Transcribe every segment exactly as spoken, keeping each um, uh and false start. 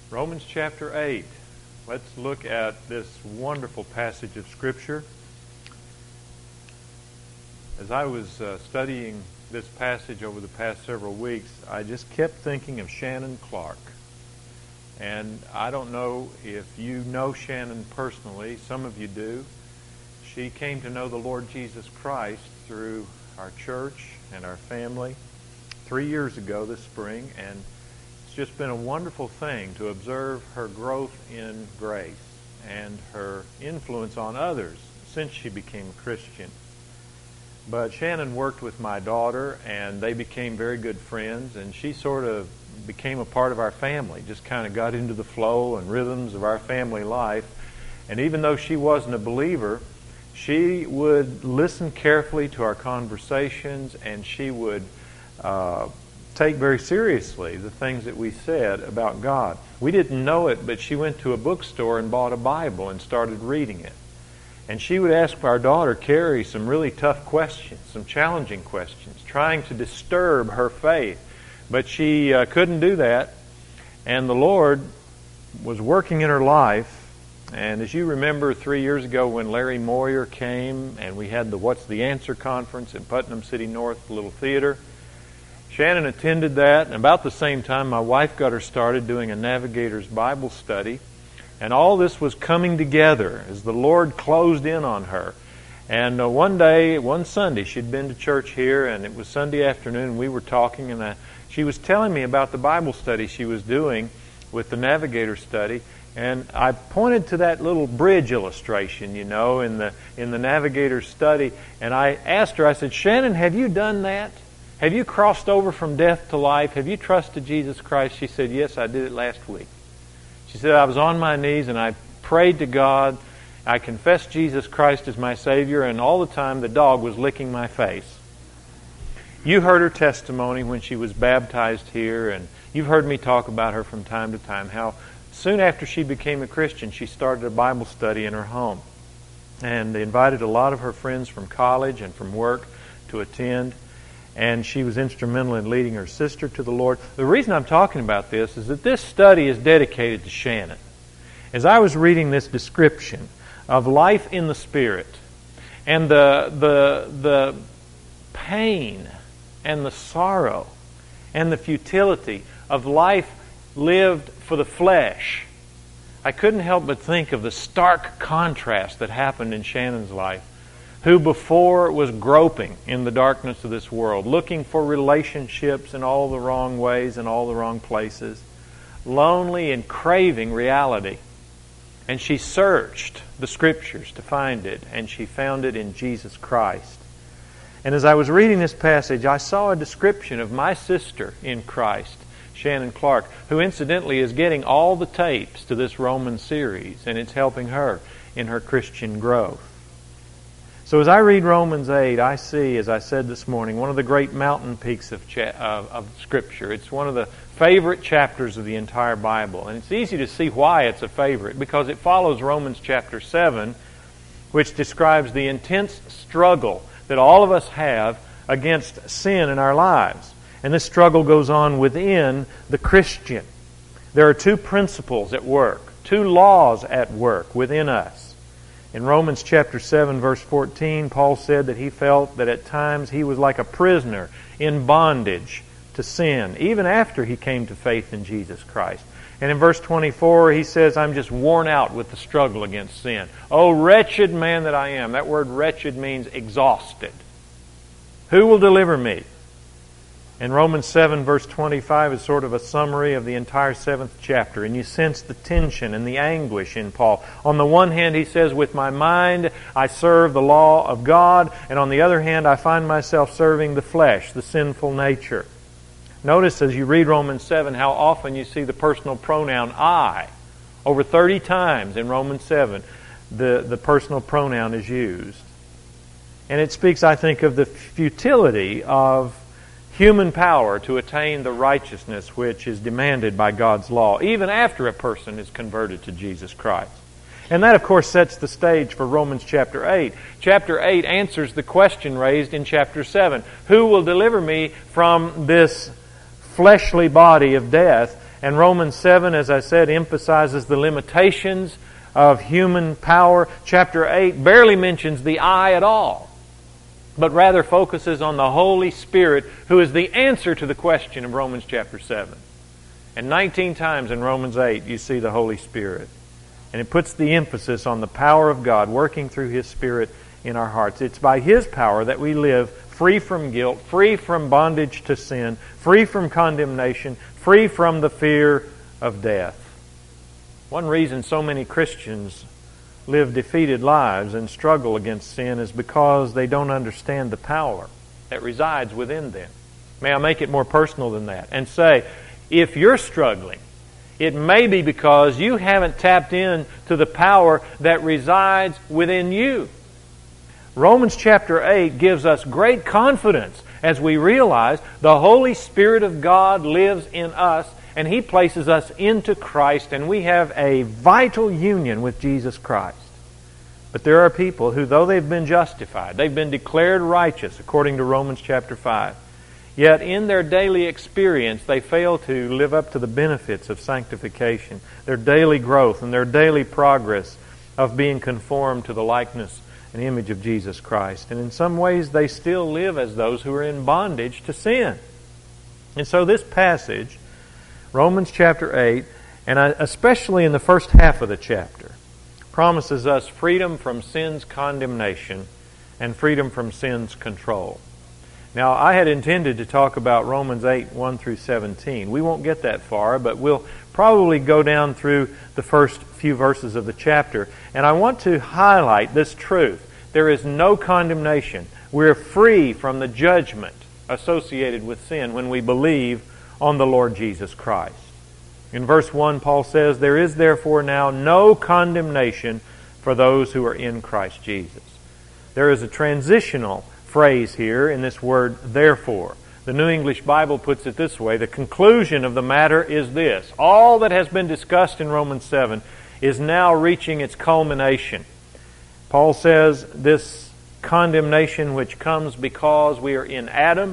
Romans chapter eight. Let's look at this wonderful passage of Scripture. As I was uh, studying this passage over the past several weeks, I just kept thinking of Shannon Clark. And I don't know if you know Shannon personally. Some of you do. She came to know the Lord Jesus Christ through our church and our family three years ago this spring, and it's just been a wonderful thing to observe her growth in grace and her influence on others since she became a Christian. But Shannon worked with my daughter, and they became very good friends, and she sort of became a part of our family, just kind of got into the flow and rhythms of our family life. And even though she wasn't a believer, she would listen carefully to our conversations, and she would uh, take very seriously the things that we said about God. We didn't know it, but she went to a bookstore and bought a Bible and started reading it. And she would ask our daughter, Carrie, some really tough questions, some challenging questions, trying to disturb her faith. But she uh, couldn't do that, and the Lord was working in her life. And as you remember, three years ago when Larry Moyer came and we had the What's the Answer conference at Putnam City North Little Theater, Shannon attended that, and about the same time my wife got her started doing a Navigator's Bible study. And all this was coming together as the Lord closed in on her. And uh, one day, one Sunday, she'd been to church here, and it was Sunday afternoon, and we were talking, and I, she was telling me about the Bible study she was doing with the Navigator study. And I pointed to that little bridge illustration, you know, in the in the Navigator study, and I asked her, I said, Shannon, have you done that? Have you crossed over from death to life? Have you trusted Jesus Christ? She said, yes, I did it last week. She said, I was on my knees and I prayed to God. I confessed Jesus Christ as my Savior, and all the time the dog was licking my face. You heard her testimony when she was baptized here, and you've heard me talk about her from time to time, how soon after she became a Christian, she started a Bible study in her home and invited a lot of her friends from college and from work to attend. And she was instrumental in leading her sister to the Lord. The reason I'm talking about this is that this study is dedicated to Shannon. As I was reading this description of life in the Spirit and the the the pain and the sorrow and the futility of life lived for the flesh, I couldn't help but think of the stark contrast that happened in Shannon's life, who before was groping in the darkness of this world, looking for relationships in all the wrong ways and all the wrong places, lonely and craving reality. And she searched the Scriptures to find it, and she found it in Jesus Christ. And as I was reading this passage, I saw a description of my sister in Christ, Shannon Clark, who incidentally is getting all the tapes to this Roman series, and it's helping her in her Christian growth. So as I read Romans eight, I see, as I said this morning, one of the great mountain peaks of, cha- of, of Scripture. It's one of the favorite chapters of the entire Bible. And it's easy to see why it's a favorite, because it follows Romans chapter seven, which describes the intense struggle that all of us have against sin in our lives. And this struggle goes on within the Christian. There are two principles at work, two laws at work within us. In Romans chapter seven, verse fourteen, Paul said that he felt that at times he was like a prisoner in bondage to sin, even after he came to faith in Jesus Christ. And in verse twenty-four, he says, I'm just worn out with the struggle against sin. Oh, wretched man that I am. That word wretched means exhausted. Who will deliver me? And Romans seven, verse twenty-five is sort of a summary of the entire seventh chapter. And you sense the tension and the anguish in Paul. On the one hand, he says, with my mind I serve the law of God. And on the other hand, I find myself serving the flesh, the sinful nature. Notice as you read Romans seven how often you see the personal pronoun I. Over thirty times in Romans seven, the, the personal pronoun is used. And it speaks, I think, of the futility of human power to attain the righteousness which is demanded by God's law, even after a person is converted to Jesus Christ. And that, of course, sets the stage for Romans chapter eight. Chapter eight answers the question raised in chapter seven. Who will deliver me from this fleshly body of death? And Romans seven, as I said, emphasizes the limitations of human power. Chapter eight barely mentions the I at all, but rather focuses on the Holy Spirit, who is the answer to the question of Romans chapter seven. And nineteen times in Romans eight you see the Holy Spirit. And it puts the emphasis on the power of God working through His Spirit in our hearts. It's by His power that we live free from guilt, free from bondage to sin, free from condemnation, free from the fear of death. One reason so many Christians live defeated lives and struggle against sin is because they don't understand the power that resides within them. May I make it more personal than that and say, if you're struggling, it may be because you haven't tapped in to the power that resides within you. Romans chapter eight gives us great confidence as we realize the Holy Spirit of God lives in us, and He places us into Christ, and we have a vital union with Jesus Christ. But there are people who, though they've been justified, they've been declared righteous according to Romans chapter five, yet in their daily experience they fail to live up to the benefits of sanctification, their daily growth and their daily progress of being conformed to the likeness and image of Jesus Christ. And in some ways they still live as those who are in bondage to sin. And so this passage, Romans chapter eight, and especially in the first half of the chapter, promises us freedom from sin's condemnation and freedom from sin's control. Now, I had intended to talk about Romans eight, one through seventeen. We won't get that far, but we'll probably go down through the first few verses of the chapter. And I want to highlight this truth. There is no condemnation. We're free from the judgment associated with sin when we believe on the Lord Jesus Christ. In verse one, Paul says, "There is therefore now no condemnation for those who are in Christ Jesus." There is a transitional phrase here in this word, therefore. The New English Bible puts it this way: the conclusion of the matter is this. All that has been discussed in Romans seven is now reaching its culmination. Paul says this condemnation which comes because we are in Adam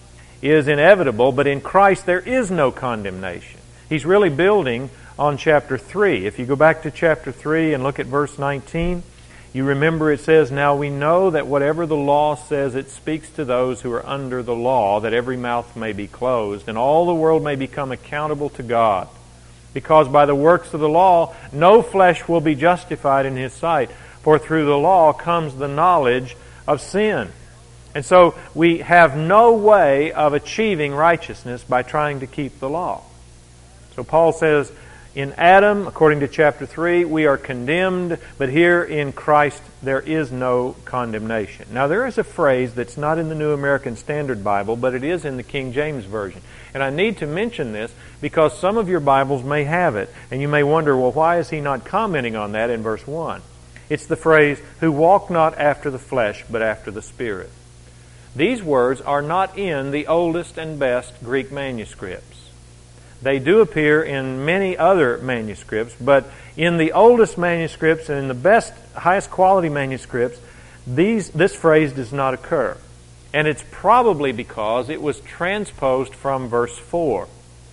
is inevitable, but in Christ there is no condemnation. He's really building on chapter three. If you go back to chapter three and look at verse nineteen, you remember it says, "Now we know that whatever the law says, it speaks to those who are under the law, that every mouth may be closed, and all the world may become accountable to God. Because by the works of the law, no flesh will be justified in His sight, for through the law comes the knowledge of sin." And so we have no way of achieving righteousness by trying to keep the law. So Paul says, in Adam, according to chapter three, we are condemned, but here in Christ there is no condemnation. Now there is a phrase that's not in the New American Standard Bible, but it is in the King James Version. And I need to mention this because some of your Bibles may have it, and you may wonder, well, why is he not commenting on that in verse one? It's the phrase, "who walk not after the flesh, but after the Spirit." These words are not in the oldest and best Greek manuscripts. They do appear in many other manuscripts, but in the oldest manuscripts and in the best, highest quality manuscripts, these, this phrase does not occur. And it's probably because it was transposed from verse four.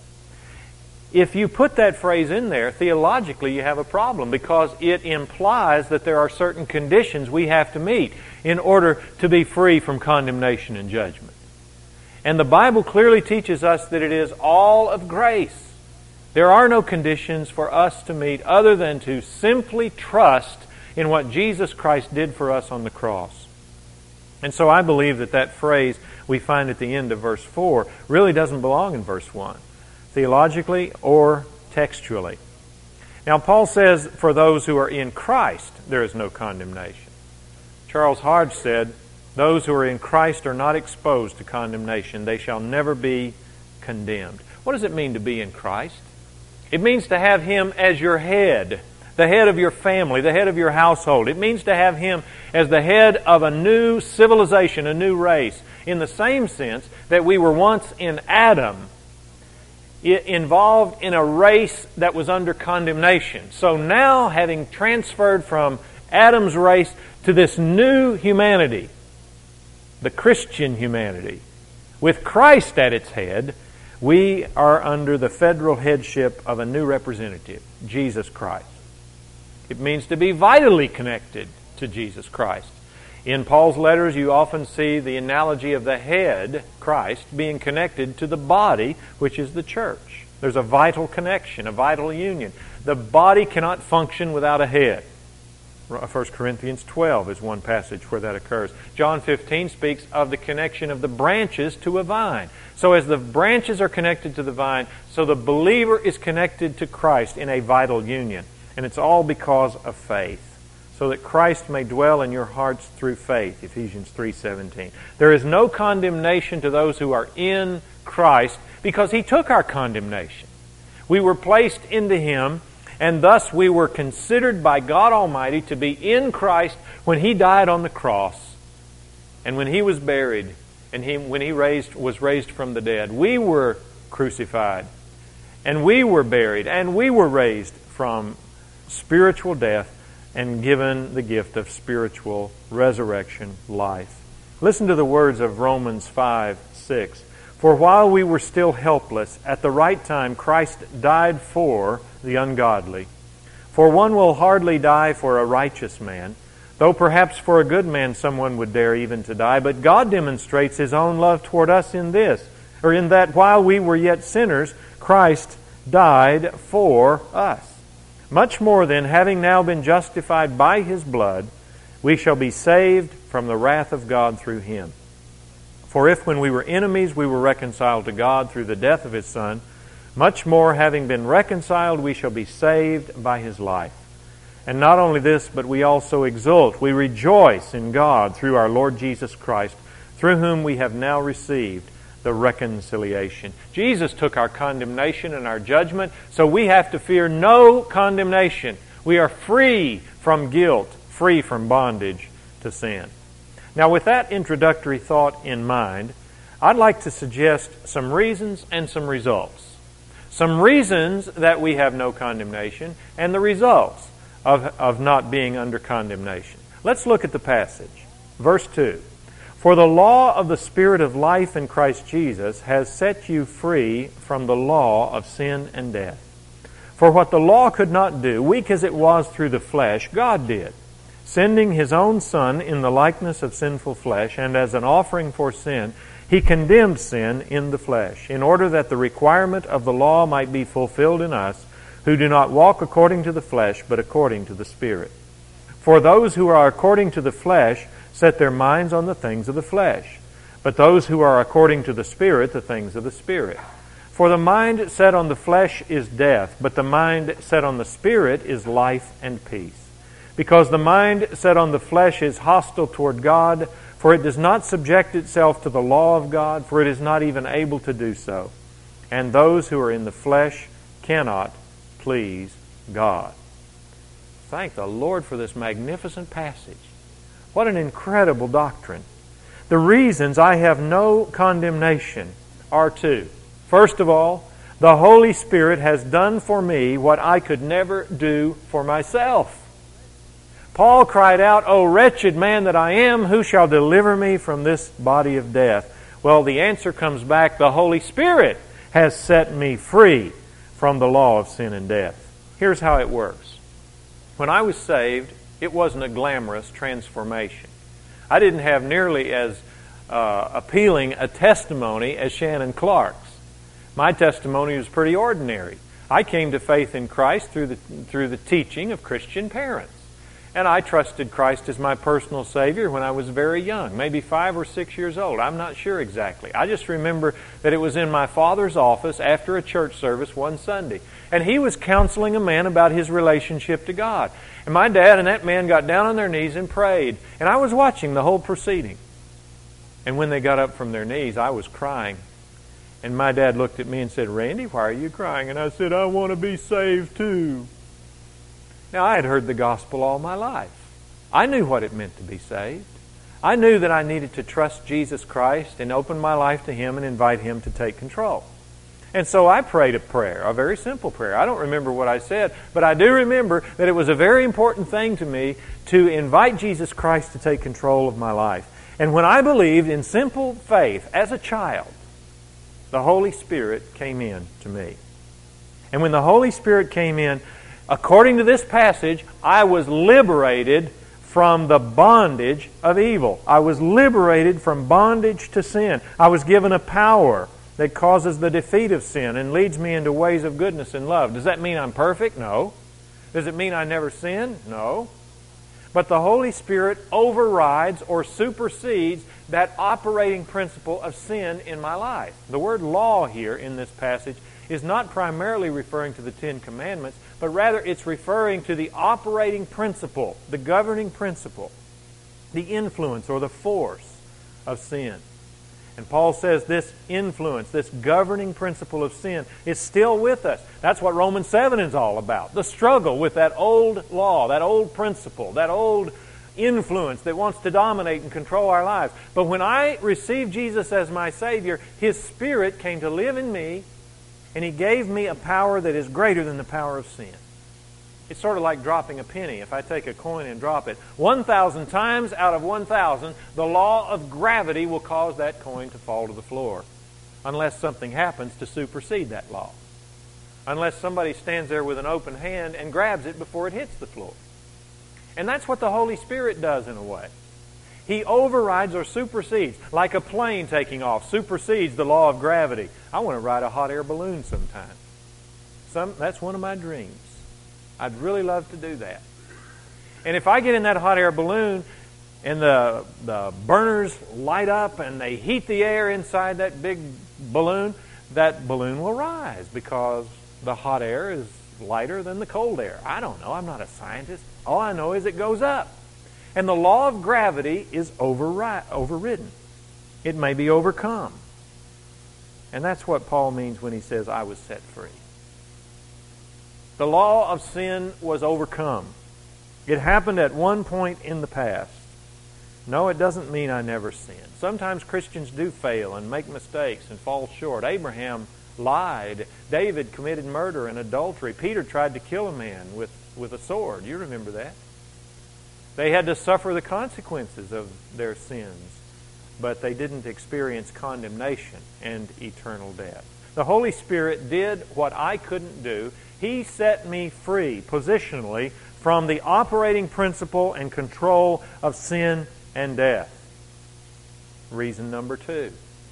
If you put that phrase in there, theologically you have a problem because it implies that there are certain conditions we have to meet in order to be free from condemnation and judgment. And the Bible clearly teaches us that it is all of grace. There are no conditions for us to meet other than to simply trust in what Jesus Christ did for us on the cross. And so I believe that that phrase we find at the end of verse four really doesn't belong in verse one, theologically or textually. Now Paul says, for those who are in Christ, there is no condemnation. Charles Hodge said, "Those who are in Christ are not exposed to condemnation. They shall never be condemned." What does it mean to be in Christ? It means to have Him as your head, the head of your family, the head of your household. It means to have Him as the head of a new civilization, a new race, in the same sense that we were once in Adam, involved in a race that was under condemnation. So now, having transferred from Adam's race to this new humanity, the Christian humanity, with Christ at its head, We are under the federal headship of a new representative, Jesus Christ. It means to be vitally connected to Jesus Christ. In Paul's letters, you often see the analogy of the head, Christ, being connected to the body, which is the church. There's a vital connection, a vital union. The body cannot function without a head. First Corinthians twelve is one passage where that occurs. John fifteen speaks of the connection of the branches to a vine. So as the branches are connected to the vine, so the believer is connected to Christ in a vital union. And it's all because of faith, so that Christ may dwell in your hearts through faith, Ephesians three seventeen. There is no condemnation to those who are in Christ, because He took our condemnation. We were placed into Him, and thus we were considered by God Almighty to be in Christ when He died on the cross, and when He was buried, and he, when He raised was raised from the dead. We were crucified, and we were buried, and we were raised from spiritual death and given the gift of spiritual resurrection life. Listen to the words of Romans five six. For while we were still helpless, at the right time Christ died for the ungodly. For one will hardly die for a righteous man, though perhaps for a good man someone would dare even to die. But God demonstrates His own love toward us in this, or in that while we were yet sinners, Christ died for us. Much more then, having now been justified by His blood, we shall be saved from the wrath of God through Him. For if when we were enemies we were reconciled to God through the death of His Son, much more having been reconciled we shall be saved by His life. And not only this, but we also exult, we rejoice in God through our Lord Jesus Christ, through whom we have now received the reconciliation. Jesus took our condemnation and our judgment, so we have to fear no condemnation. We are free from guilt, free from bondage to sin. Now, with that introductory thought in mind, I'd like to suggest some reasons and some results. Some reasons that we have no condemnation and the results of, of not being under condemnation. Let's look at the passage. Verse two. For the law of the Spirit of life in Christ Jesus has set you free from the law of sin and death. For what the law could not do, weak as it was through the flesh, God did, sending His own Son in the likeness of sinful flesh, and as an offering for sin, He condemned sin in the flesh, in order that the requirement of the law might be fulfilled in us, who do not walk according to the flesh, but according to the Spirit. For those who are according to the flesh set their minds on the things of the flesh, but those who are according to the Spirit, the things of the Spirit. For the mind set on the flesh is death, but the mind set on the Spirit is life and peace. Because the mind set on the flesh is hostile toward God, for it does not subject itself to the law of God, for it is not even able to do so. And those who are in the flesh cannot please God. Thank the Lord for this magnificent passage. What an incredible doctrine. The reasons I have no condemnation are two. First of all, the Holy Spirit has done for me what I could never do for myself. Paul cried out, O wretched man that I am, who shall deliver me from this body of death? Well, the answer comes back, the Holy Spirit has set me free from the law of sin and death. Here's how it works. When I was saved, it wasn't a glamorous transformation. I didn't have nearly as uh, appealing a testimony as Shannon Clark's. My testimony was pretty ordinary. I came to faith in Christ through the, through the teaching of Christian parents. And I trusted Christ as my personal Savior when I was very young, maybe five or six years old. I'm not sure exactly. I just remember that it was in my father's office after a church service one Sunday. And he was counseling a man about his relationship to God. And my dad and that man got down on their knees and prayed. And I was watching the whole proceeding. And when they got up from their knees, I was crying. And my dad looked at me and said, Randy, why are you crying? And I said, I want to be saved too. Now, I had heard the gospel all my life. I knew what it meant to be saved. I knew that I needed to trust Jesus Christ and open my life to Him and invite Him to take control. And so I prayed a prayer, a very simple prayer. I don't remember what I said, but I do remember that it was a very important thing to me to invite Jesus Christ to take control of my life. And when I believed in simple faith as a child, the Holy Spirit came in to me. And when the Holy Spirit came in, according to this passage, I was liberated from the bondage of evil. I was liberated from bondage to sin. I was given a power that causes the defeat of sin and leads me into ways of goodness and love. Does that mean I'm perfect? No. Does it mean I never sin? No. But the Holy Spirit overrides or supersedes that operating principle of sin in my life. The word law here in this passage is not primarily referring to the Ten Commandments, but rather it's referring to the operating principle, the governing principle, the influence or the force of sin. And Paul says this influence, this governing principle of sin is still with us. That's what Romans seven is all about. The struggle with that old law, that old principle, that old influence that wants to dominate and control our lives. But when I received Jesus as my Savior, His Spirit came to live in me, and He gave me a power that is greater than the power of sin. It's sort of like dropping a penny. If I take a coin and drop it, one thousand times out of one thousand, the law of gravity will cause that coin to fall to the floor, unless something happens to supersede that law. Unless somebody stands there with an open hand and grabs it before it hits the floor. And that's what the Holy Spirit does in a way. He overrides or supersedes, like a plane taking off, supersedes the law of gravity. I want to ride a hot air balloon sometime. Some, that's one of my dreams. I'd really love to do that. And if I get in that hot air balloon and the, the burners light up and they heat the air inside that big balloon, that balloon will rise because the hot air is lighter than the cold air. I don't know. I'm not a scientist. All I know is it goes up. And the law of gravity is overri- overridden. It may be overcome. And that's what Paul means when he says, I was set free. The law of sin was overcome. It happened at one point in the past. No, it doesn't mean I never sinned. Sometimes Christians do fail and make mistakes and fall short. Abraham lied. David committed murder and adultery. Peter tried to kill a man with, with a sword. You remember that. They had to suffer the consequences of their sins, but they didn't experience condemnation and eternal death. The Holy Spirit did what I couldn't do. He set me free, positionally, from the operating principle and control of sin and death. Reason number two.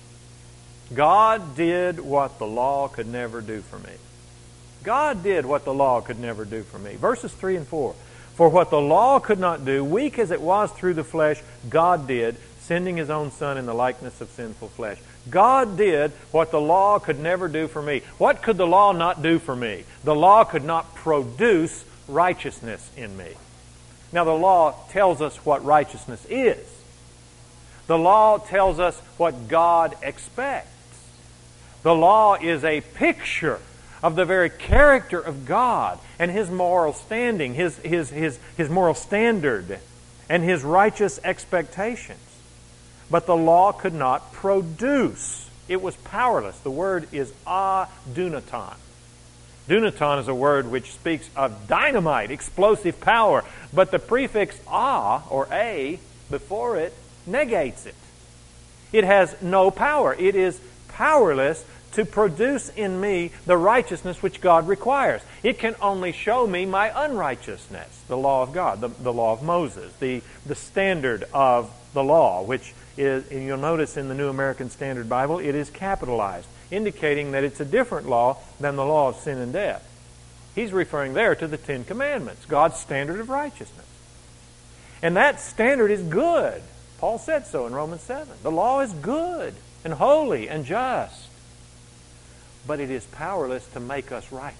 God did what the law could never do for me. God did what the law could never do for me. Verses three and four. For what the law could not do, weak as it was through the flesh, God did, sending His own Son in the likeness of sinful flesh. God did what the law could never do for me. What could the law not do for me? The law could not produce righteousness in me. Now, the law tells us what righteousness is. The law tells us what God expects. The law is a picture of the very character of God and His moral standing, His, His, His, His moral standard, and His righteous expectations. But the law could not produce. It was powerless. The word is adunaton. Dunaton is a word which speaks of dynamite, explosive power. But the prefix a, or a, before it, negates it. It has no power. It is powerless to produce in me the righteousness which God requires. It can only show me my unrighteousness, the law of God, the, the law of Moses, the, the standard of the law, which is, and you'll notice in the New American Standard Bible, it is capitalized, indicating that it's a different law than the law of sin and death. He's referring there to the Ten Commandments, God's standard of righteousness. And that standard is good. Paul said so in Romans seven. The law is good and holy and just. But it is powerless to make us righteous.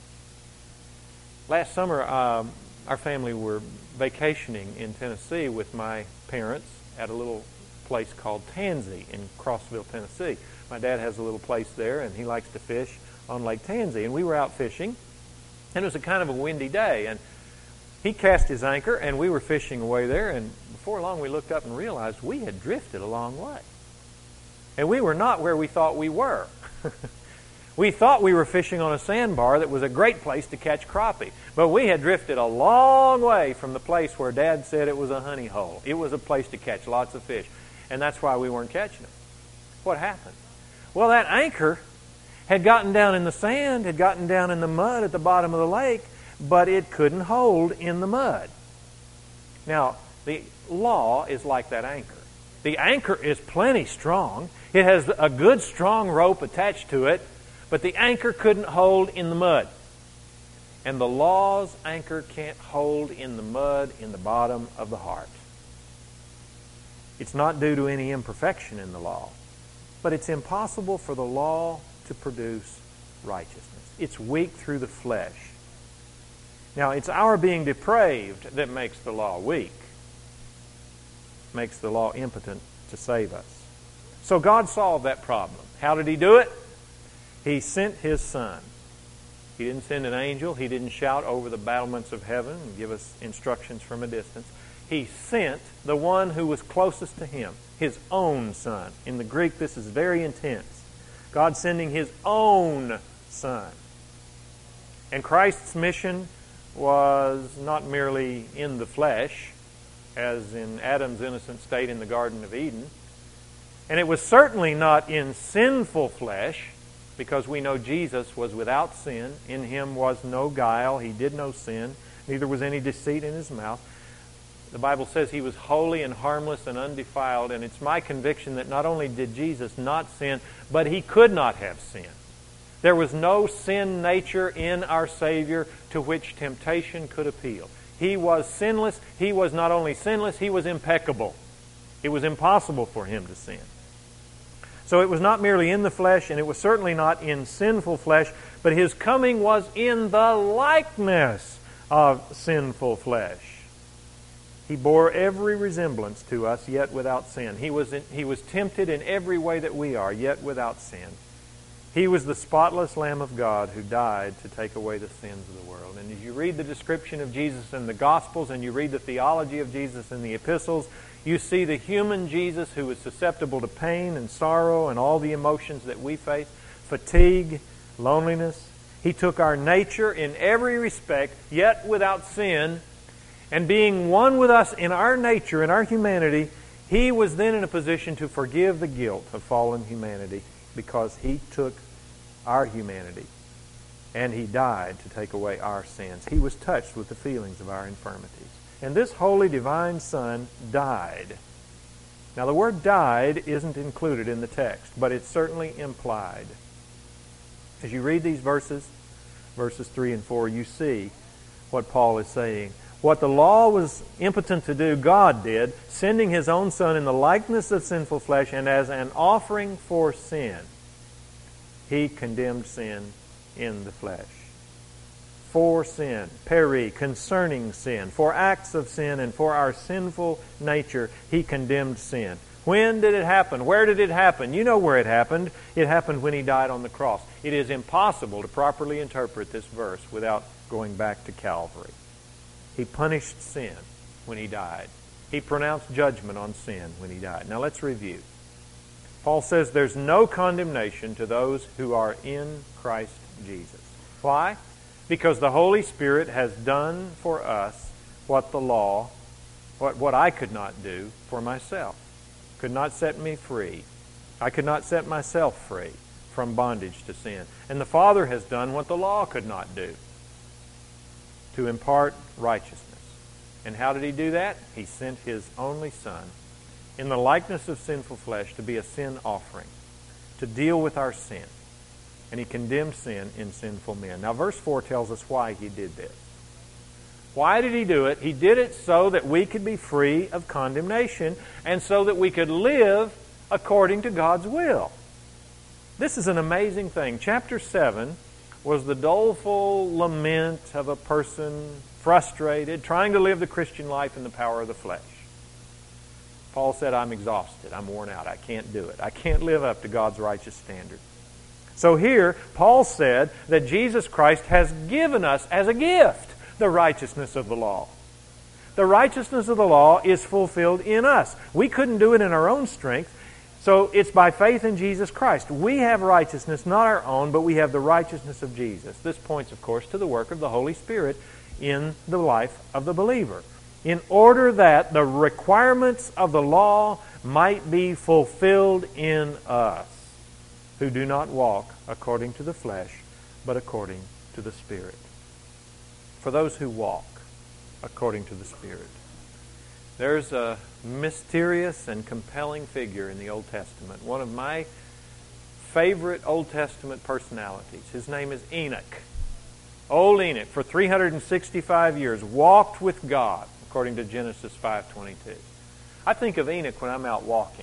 Last summer, um, our family were vacationing in Tennessee with my parents at a little place called Tansy in Crossville, Tennessee. My dad has a little place there, and he likes to fish on Lake Tansy. And we were out fishing, and it was a kind of a windy day. And he cast his anchor, and we were fishing away there. And before long, we looked up and realized we had drifted a long way. And we were not where we thought we were. We thought we were fishing on a sandbar that was a great place to catch crappie. But we had drifted a long way from the place where Dad said it was a honey hole. It was a place to catch lots of fish. And that's why we weren't catching them. What happened? Well, that anchor had gotten down in the sand, had gotten down in the mud at the bottom of the lake, but it couldn't hold in the mud. Now, the law is like that anchor. The anchor is plenty strong. It has a good strong rope attached to it, but the anchor couldn't hold in the mud. And the law's anchor can't hold in the mud in the bottom of the heart. It's not due to any imperfection in the law, but it's impossible for the law to produce righteousness. It's weak through the flesh. Now, it's our being depraved that makes the law weak, makes the law impotent to save us. So God solved that problem. How did He do it? He sent His Son. He didn't send an angel. He didn't shout over the battlements of heaven and give us instructions from a distance. He sent the one who was closest to Him, His own Son. In the Greek, this is very intense. God sending His own Son. And Christ's mission was not merely in the flesh, as in Adam's innocent state in the Garden of Eden. And it was certainly not in sinful flesh, because we know Jesus was without sin. In Him was no guile. He did no sin. Neither was any deceit in His mouth. The Bible says He was holy and harmless and undefiled. And it's my conviction that not only did Jesus not sin, but He could not have sinned. There was no sin nature in our Savior to which temptation could appeal. He was sinless. He was not only sinless, He was impeccable. It was impossible for Him to sin. So it was not merely in the flesh, and it was certainly not in sinful flesh, but His coming was in the likeness of sinful flesh. He bore every resemblance to us, yet without sin. He was, in, he was tempted in every way that we are, yet without sin. He was the spotless Lamb of God who died to take away the sins of the world. And as you read the description of Jesus in the Gospels, and you read the theology of Jesus in the epistles, you see the human Jesus who is susceptible to pain and sorrow and all the emotions that we face, fatigue, loneliness. He took our nature in every respect, yet without sin. And being one with us in our nature, in our humanity, He was then in a position to forgive the guilt of fallen humanity because He took our humanity and He died to take away our sins. He was touched with the feelings of our infirmities. And this holy divine Son died. Now the word died isn't included in the text, but it's certainly implied. As you read these verses, verses three and four, you see what Paul is saying. What the law was impotent to do, God did, sending His own Son in the likeness of sinful flesh, and as an offering for sin, He condemned sin in the flesh. For sin, peri, concerning sin, for acts of sin, and for our sinful nature, He condemned sin. When did it happen? Where did it happen? You know where it happened. It happened when He died on the cross. It is impossible to properly interpret this verse without going back to Calvary. He punished sin when He died. He pronounced judgment on sin when He died. Now let's review. Paul says there's no condemnation to those who are in Christ Jesus. Why? Because the Holy Spirit has done for us what the law, what, what I could not do for myself. Could not set me free. I could not set myself free from bondage to sin. And the Father has done what the law could not do, to impart righteousness. And how did He do that? He sent His only Son in the likeness of sinful flesh to be a sin offering, to deal with our sin. And He condemned sin in sinful men. Now verse four tells us why He did this. Why did He do it? He did it so that we could be free of condemnation and so that we could live according to God's will. This is an amazing thing. Chapter seven was the doleful lament of a person frustrated, trying to live the Christian life in the power of the flesh. Paul said, I'm exhausted. I'm worn out. I can't do it. I can't live up to God's righteous standard. So here, Paul said that Jesus Christ has given us as a gift the righteousness of the law. The righteousness of the law is fulfilled in us. We couldn't do it in our own strength, so it's by faith in Jesus Christ. We have righteousness, not our own, but we have the righteousness of Jesus. This points, of course, to the work of the Holy Spirit in the life of the believer, in order that the requirements of the law might be fulfilled in us. who do not walk according to the flesh, but according to the Spirit. For those who walk according to the Spirit. There's a mysterious and compelling figure in the Old Testament. One of my favorite Old Testament personalities. His name is Enoch. Old Enoch, for three hundred sixty-five years, walked with God, according to Genesis five twenty-two. I think of Enoch when I'm out walking.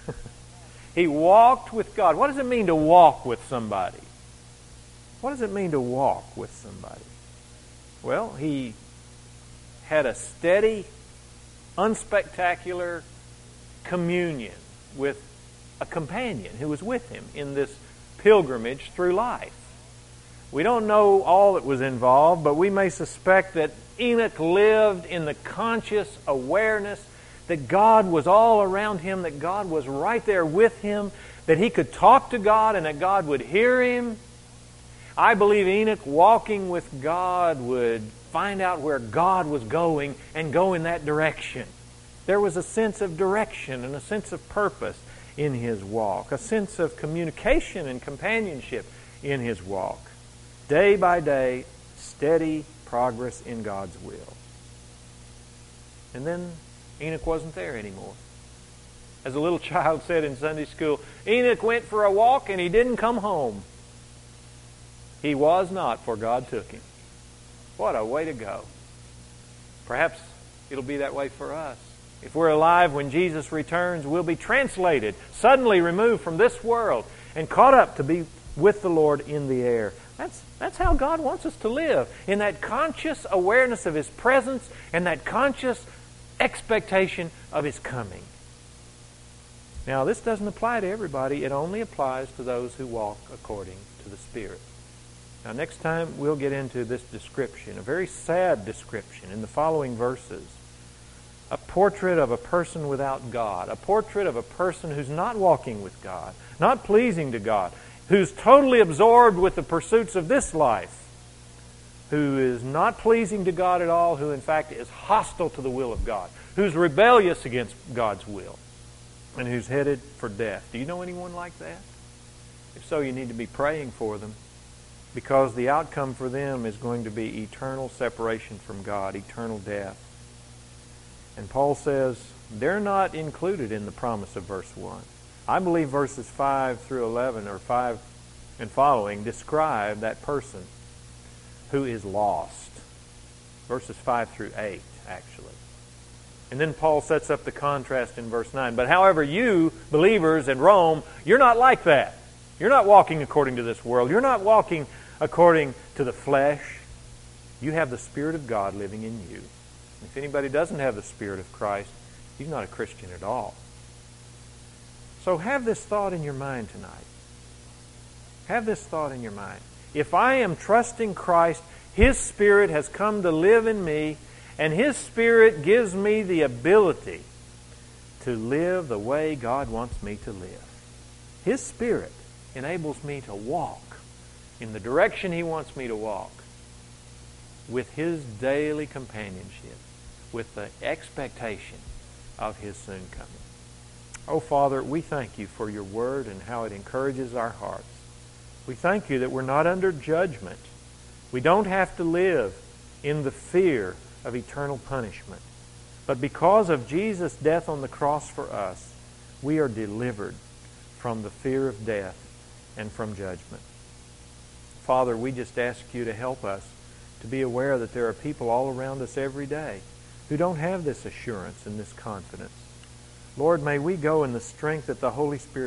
He walked with God. What does it mean to walk with somebody? What does it mean to walk with somebody? Well, he had a steady, unspectacular communion with a companion who was with him in this pilgrimage through life. We don't know all that was involved, but we may suspect that Enoch lived in the conscious awareness that God was all around him, that God was right there with him, that he could talk to God and that God would hear him. I believe Enoch, walking with God, would find out where God was going and go in that direction. There was a sense of direction and a sense of purpose in his walk, a sense of communication and companionship in his walk. Day by day, steady progress in God's will. And then Enoch wasn't there anymore. As a little child said in Sunday school, Enoch went for a walk and he didn't come home. He was not, for God took him. What a way to go. Perhaps it'll be that way for us. If we're alive when Jesus returns, we'll be translated, suddenly removed from this world, and caught up to be with the Lord in the air. That's, that's how God wants us to live, in that conscious awareness of His presence and that conscious expectation of His coming. Now, this doesn't apply to everybody. It only applies to those who walk according to the Spirit. Now, next time we'll get into this description, a very sad description in the following verses. A portrait of a person without God, a portrait of a person who's not walking with God, not pleasing to God, who's totally absorbed with the pursuits of this life, who is not pleasing to God at all, who in fact is hostile to the will of God, who's rebellious against God's will, and who's headed for death. Do you know anyone like that? If so, you need to be praying for them, because the outcome for them is going to be eternal separation from God, eternal death. And Paul says they're not included in the promise of verse one. I believe verses five through eleven, or five and following, describe that person who is lost. Verses five through eight, actually. And then Paul sets up the contrast in verse nine. But however, you, believers in Rome, you're not like that. You're not walking according to this world. You're not walking according to the flesh. You have the Spirit of God living in you. If anybody doesn't have the Spirit of Christ, he's not a Christian at all. So have this thought in your mind tonight. Have this thought in your mind. If I am trusting Christ, His Spirit has come to live in me, and His Spirit gives me the ability to live the way God wants me to live. His Spirit enables me to walk in the direction He wants me to walk, with His daily companionship, with the expectation of His soon coming. Oh, Father, we thank You for Your Word and how it encourages our hearts. We thank You that we're not under judgment. We don't have to live in the fear of eternal punishment. But because of Jesus' death on the cross for us, we are delivered from the fear of death and from judgment. Father, we just ask You to help us to be aware that there are people all around us every day who don't have this assurance and this confidence. Lord, may we go in the strength that the Holy Spirit